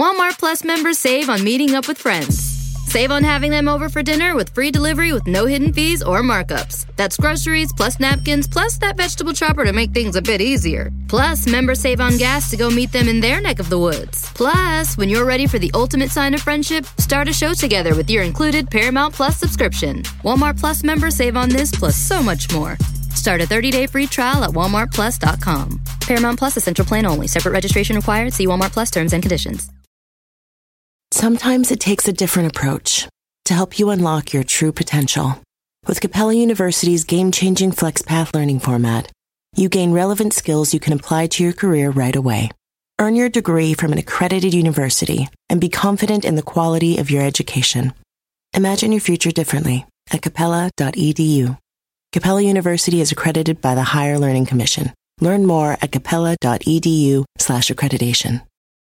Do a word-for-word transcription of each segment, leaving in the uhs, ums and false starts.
Walmart Plus members save on meeting up with friends. Save on having them over for dinner with free delivery with no hidden fees or markups. That's groceries, plus napkins, plus that vegetable chopper to make things a bit easier. Plus, members save on gas to go meet them in their neck of the woods. Plus, when you're ready for the ultimate sign of friendship, start a show together with your included Paramount Plus subscription. Walmart Plus members save on this plus so much more. Start a thirty-day free trial at walmart plus dot com. Paramount Plus Essential Plan only. Separate registration required. See Walmart Plus terms and conditions. Sometimes it takes a different approach to help you unlock your true potential. With Capella University's game-changing FlexPath learning format, you gain relevant skills you can apply to your career right away. Earn your degree from an accredited university and be confident in the quality of your education. Imagine your future differently at capella dot e d u. Capella University is accredited by the Higher Learning Commission. Learn more at capella dot e d u slash accreditation.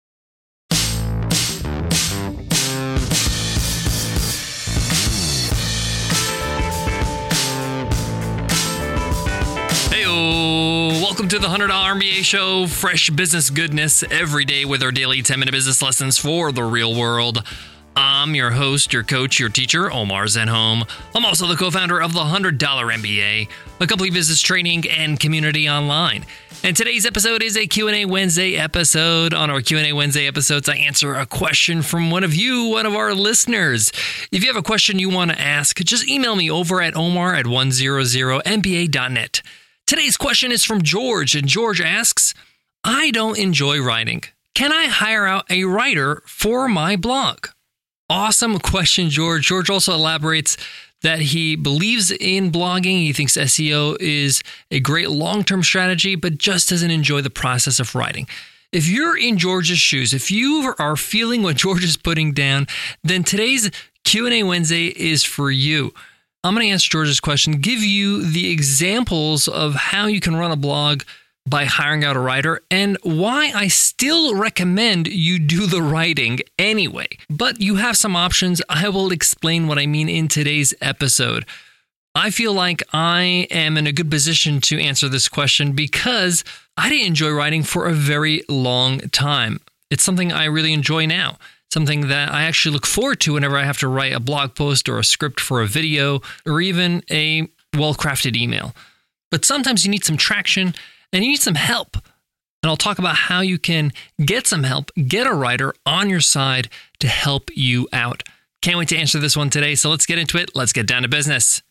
Welcome to the one hundred dollar M B A Show, fresh business goodness every day with our daily ten minute business lessons for the real world. I'm your host, your coach, your teacher, Omar Zenhom. I'm also the co-founder of the one hundred dollar M B A, a complete business training and community online. And today's episode is a Q and A Wednesday episode. On our Q and A Wednesday episodes, I answer a question from one of you, one of our listeners. If you have a question you want to ask, just email me over at omar at one hundred m b a dot net. Today's question is from George, and George asks, I don't enjoy writing. Can I hire out a writer for my blog? Awesome question, George. George also elaborates that he believes in blogging. He thinks S E O is a great long-term strategy, but just doesn't enjoy the process of writing. If you're in George's shoes, if you are feeling what George is putting down, then today's Q and A Wednesday is for you. I'm going to answer George's question, give you the examples of how you can run a blog by hiring out a writer and why I still recommend you do the writing anyway. But you have some options. I will explain what I mean in today's episode. I feel like I am in a good position to answer this question because I didn't enjoy writing for a very long time. It's something I really enjoy now. Something that I actually look forward to whenever I have to write a blog post or a script for a video or even a well-crafted email. But sometimes you need some traction and you need some help. And I'll talk about how you can get some help, get a writer on your side to help you out. Can't wait to answer this one today. So let's get into it. Let's get down to business.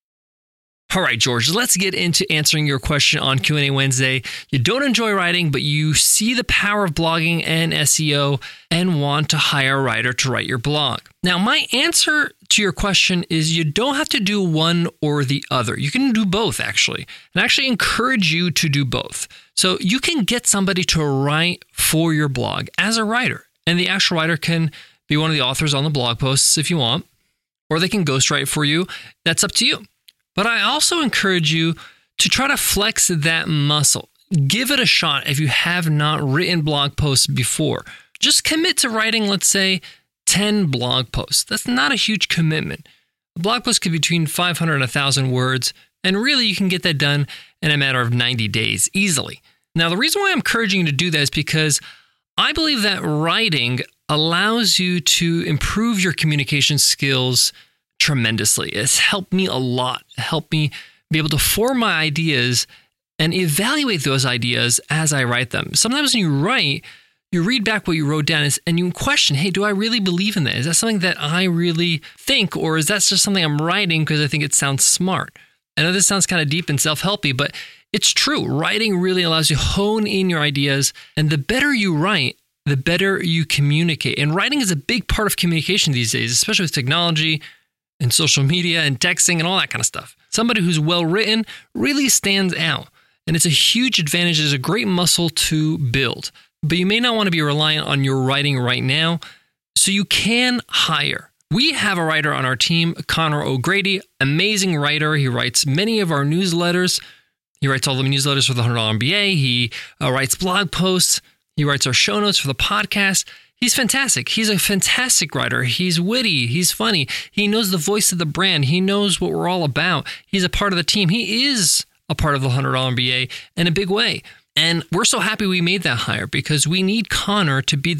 All right, George, let's get into answering your question on Q and A Wednesday. You don't enjoy writing, but you see the power of blogging and S E O and want to hire a writer to write your blog. Now, my answer to your question is you don't have to do one or the other. You can do both, actually, and I actually encourage you to do both. So you can get somebody to write for your blog as a writer, and the actual writer can be one of the authors on the blog posts if you want, or they can ghostwrite for you. That's up to you. But I also encourage you to try to flex that muscle. Give it a shot if you have not written blog posts before. Just commit to writing, let's say, ten blog posts. That's not a huge commitment. A blog post could be between five hundred and one thousand words, and really you can get that done in a matter of ninety days easily. Now, the reason why I'm encouraging you to do that is because I believe that writing allows you to improve your communication skills tremendously. It's helped me a lot. It helped me be able to form my ideas and evaluate those ideas as I write them. Sometimes when you write, you read back what you wrote down and you question, hey, do I really believe in that? Is that something that I really think, or is that just something I'm writing because I think it sounds smart? I know this sounds kind of deep and self-helpy, but it's true. Writing really allows you to hone in your ideas, and the better you write, the better you communicate. And writing is a big part of communication these days, especially with technology and social media and texting and all that kind of stuff. Somebody who's well-written really stands out, and it's a huge advantage. It's a great muscle to build. But you may not want to be reliant on your writing right now, so you can hire. We have a writer on our team, Connor O'Grady, amazing writer. He writes many of our newsletters. He writes all the newsletters for the one hundred dollar M B A. He uh, writes blog posts. He writes our show notes for the podcast. He's fantastic. He's a fantastic writer. He's witty. He's funny. He knows the voice of the brand. He knows what we're all about. He's a part of the team. He is a part of the one hundred dollar M B A in a big way. And we're so happy we made that hire because we need Connor to be the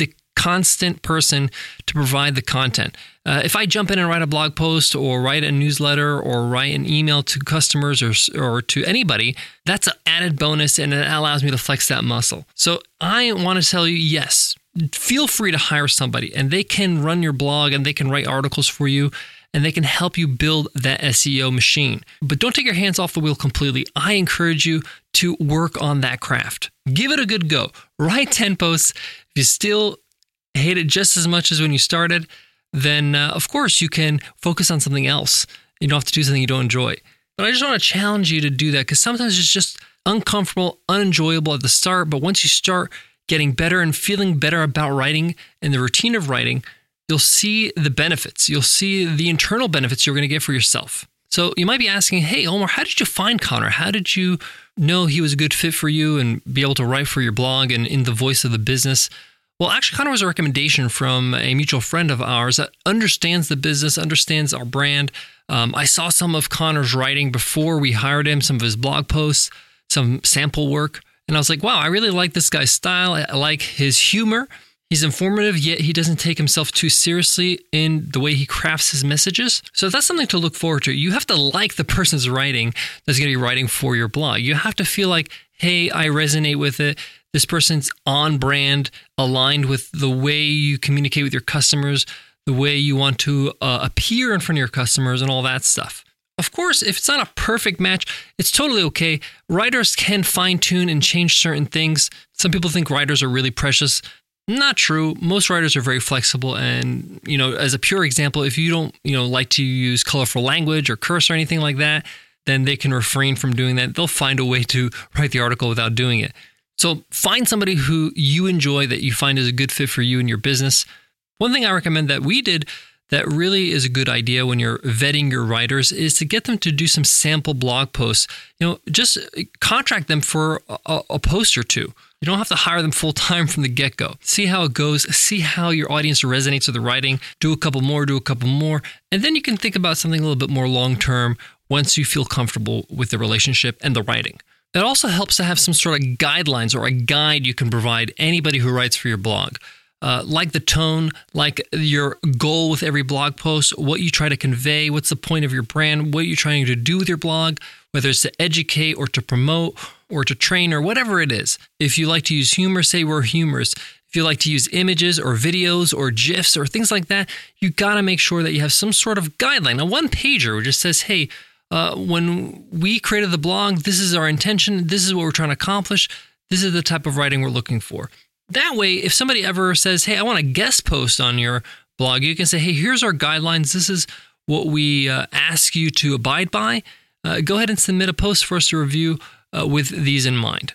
constant person to provide the content. Uh, if I jump in and write a blog post or write a newsletter or write an email to customers or, or to anybody, that's an added bonus and it allows me to flex that muscle. So I want to tell you, yes, feel free to hire somebody and they can run your blog and they can write articles for you and they can help you build that S E O machine. But don't take your hands off the wheel completely. I encourage you to work on that craft. Give it a good go. Write ten posts. If you still hate it just as much as when you started, then uh, of course you can focus on something else. You don't have to do something you don't enjoy. But I just want to challenge you to do that because sometimes it's just uncomfortable, unenjoyable at the start. But once you start getting better and feeling better about writing and the routine of writing, you'll see the benefits. You'll see the internal benefits you're going to get for yourself. So you might be asking, hey, Omar, how did you find Connor? How did you know he was a good fit for you and be able to write for your blog and in the voice of the business? Well, actually, Connor was a recommendation from a mutual friend of ours that understands the business, understands our brand. Um, I saw some of Connor's writing before we hired him, some of his blog posts, some sample work. And I was like, wow, I really like this guy's style. I like his humor. He's informative, yet he doesn't take himself too seriously in the way he crafts his messages. So that's something to look forward to. You have to like the person's writing that's going to be writing for your blog. You have to feel like, hey, I resonate with it. This person's on brand, aligned with the way you communicate with your customers, the way you want to uh, appear in front of your customers and all that stuff. Of course, if it's not a perfect match, it's totally okay. Writers can fine-tune and change certain things. Some people think writers are really precious. Not true. Most writers are very flexible. And, you know, as a pure example, if you don't, you know, like to use colorful language or curse or anything like that, then they can refrain from doing that. They'll find a way to write the article without doing it. So find somebody who you enjoy that you find is a good fit for you and your business. One thing I recommend that we did that really is a good idea when you're vetting your writers is to get them to do some sample blog posts. You know, just contract them for a, a post or two. You don't have to hire them full time from the get-go. See how it goes. See how your audience resonates with the writing. Do a couple more, do a couple more. And then you can think about something a little bit more long-term once you feel comfortable with the relationship and the writing. It also helps to have some sort of guidelines or a guide you can provide anybody who writes for your blog. Uh, like the tone, like your goal with every blog post, what you try to convey, what's the point of your brand, what you're trying to do with your blog, whether it's to educate or to promote or to train or whatever it is. If you like to use humor, say we're humorous. If you like to use images or videos or GIFs or things like that, you got to make sure that you have some sort of guideline. A one-pager which just says, hey, uh, when we created the blog, this is our intention, this is what we're trying to accomplish, this is the type of writing we're looking for. That way, if somebody ever says, hey, I want a guest post on your blog, you can say, hey, here's our guidelines. This is what we uh, ask you to abide by. Uh, go ahead and submit a post for us to review uh, with these in mind.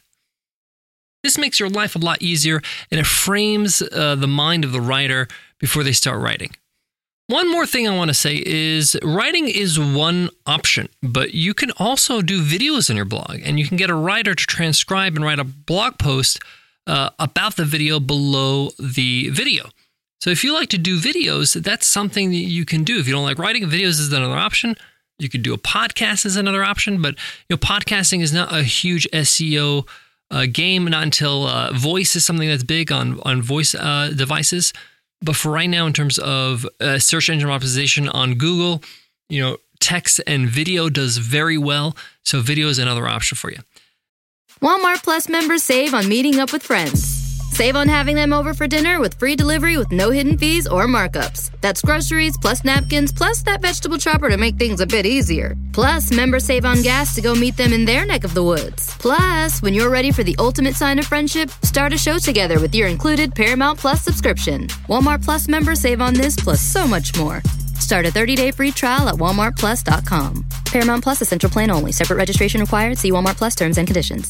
This makes your life a lot easier, and it frames uh, the mind of the writer before they start writing. One more thing I want to say is writing is one option, but you can also do videos on your blog, and you can get a writer to transcribe and write a blog post Uh, about the video below the video. So if you like to do videos, that's something that you can do. If you don't like writing, videos is another option. You could do a podcast as another option, but you know, podcasting is not a huge S E O uh, game, not until uh, voice is something that's big on, on voice uh, devices. But for right now, in terms of uh, search engine optimization on Google, you know, text and video does very well. So video is another option for you. Walmart Plus members save on meeting up with friends. Save on having them over for dinner with free delivery with no hidden fees or markups. That's groceries plus napkins plus that vegetable chopper to make things a bit easier. Plus, members save on gas to go meet them in their neck of the woods. Plus, when you're ready for the ultimate sign of friendship, start a show together with your included Paramount Plus subscription. Walmart Plus members save on this plus so much more. Start a thirty-day free trial at walmart plus dot com. Paramount Plus Essential Plan only. Separate registration required. See Walmart Plus terms and conditions.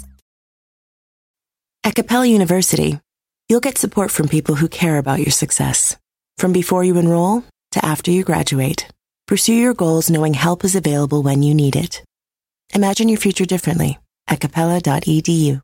At Capella University, you'll get support from people who care about your success. From before you enroll to after you graduate, pursue your goals knowing help is available when you need it. Imagine your future differently at capella dot e d u.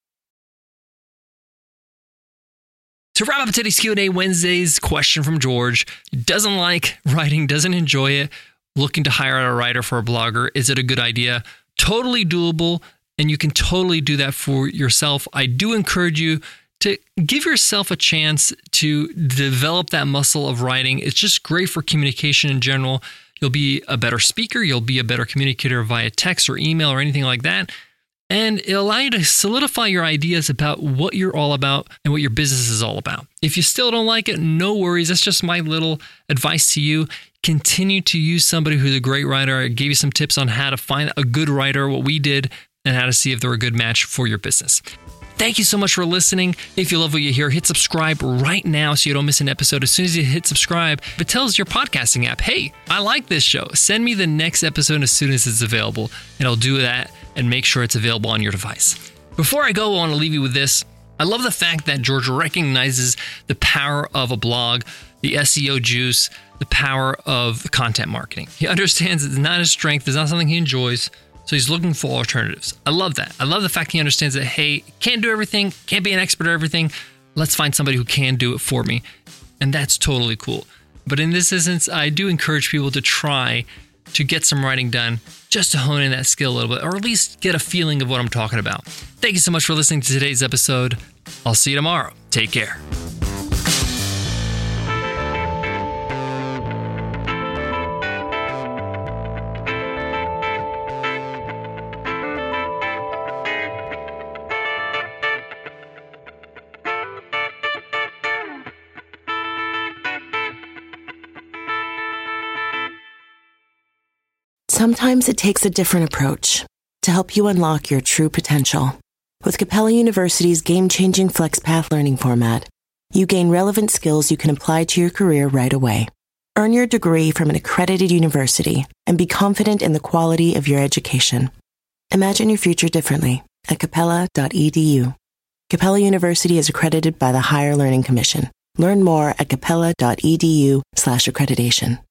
To wrap up today's Q and A Wednesdays, question from George. Doesn't like writing, doesn't enjoy it, looking to hire a writer for a blogger. Is it a good idea? Totally doable. And you can totally do that for yourself. I do encourage you to give yourself a chance to develop that muscle of writing. It's just great for communication in general. You'll be a better speaker. You'll be a better communicator via text or email or anything like that. And it'll allow you to solidify your ideas about what you're all about and what your business is all about. If you still don't like it, no worries. That's just my little advice to you. Continue to use somebody who's a great writer. I gave you some tips on how to find a good writer, what we did, and how to see if they're a good match for your business. Thank you so much for listening. If you love what you hear, hit subscribe right now so you don't miss an episode. As soon as you hit subscribe, it tells your podcasting app, hey, I like this show. Send me the next episode as soon as it's available, and I'll do that and make sure it's available on your device. Before I go, I want to leave you with this. I love the fact that George recognizes the power of a blog, the S E O juice, the power of content marketing. He understands it's not his strength, it's not something he enjoys, so he's looking for alternatives. I love that. I love the fact he understands that, hey, can't do everything, can't be an expert at everything. Let's find somebody who can do it for me. And that's totally cool. But in this instance, I do encourage people to try to get some writing done just to hone in that skill a little bit, or at least get a feeling of what I'm talking about. Thank you so much for listening to today's episode. I'll see you tomorrow. Take care. Sometimes it takes a different approach to help you unlock your true potential. With Capella University's game-changing FlexPath learning format, you gain relevant skills you can apply to your career right away. Earn your degree from an accredited university and be confident in the quality of your education. Imagine your future differently at capella dot e d u. Capella University is accredited by the Higher Learning Commission. Learn more at capella dot e d u slash accreditation.